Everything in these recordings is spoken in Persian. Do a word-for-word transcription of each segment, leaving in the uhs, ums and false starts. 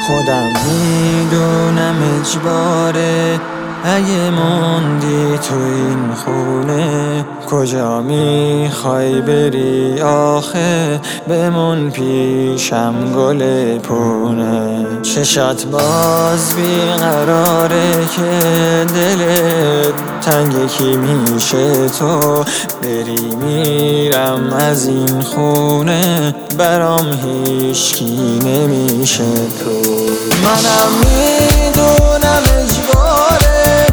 خودم میدونم اجباره اگه موندی تو این خونه، کجا میخوای بری آخه؟ بمون پیشم گل پونه. چشات باز بیقراره که دلت تنگ کی میشه تو بری. میرم از این خونه برام هیچکی نمیشه تو. منم میدونم اجباره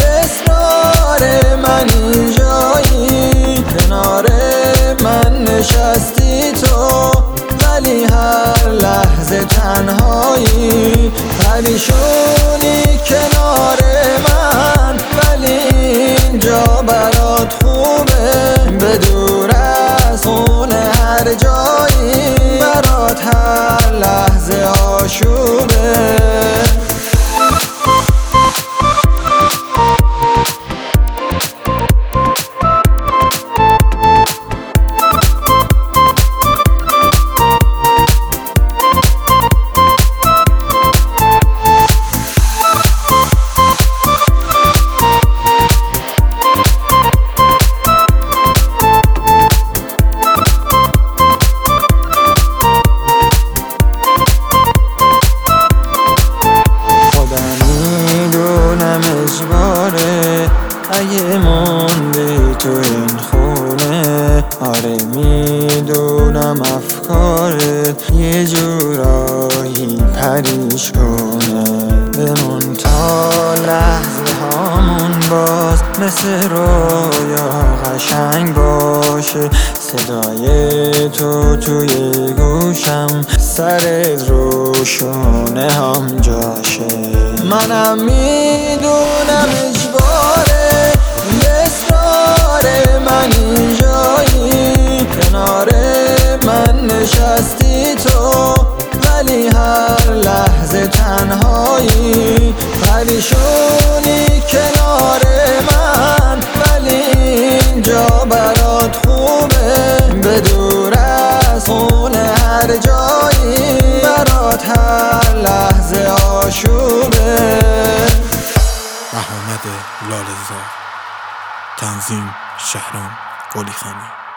من اینجایی کنار من نشستی تو، ولی هر لحظه تنهایی. پریشونی کنار من ولی اینجا برات خوبه. به دور از خونه هر جایی برات هر لحظه آشوبه. اجباره اگه موندی تو این خونه. آره میدونم افکارت یه جورایی پریش کنه. بمون تا لحظه هامون باز مثل رویا قشنگ باشه. صدای تو توی گوشم سرت رو شونه هم جاشه. منم میدونم اجباره اصرار من اینجایی کنار من نشستی تو، ولی هر لحظه تنهایی. پریشونی کنار من ولی اینجا برات خوبه. به دور از خونه هر جایی برات هر لحظه آشوبه. محمد لاله‌زار، تنظیم شهرام قلیخانی.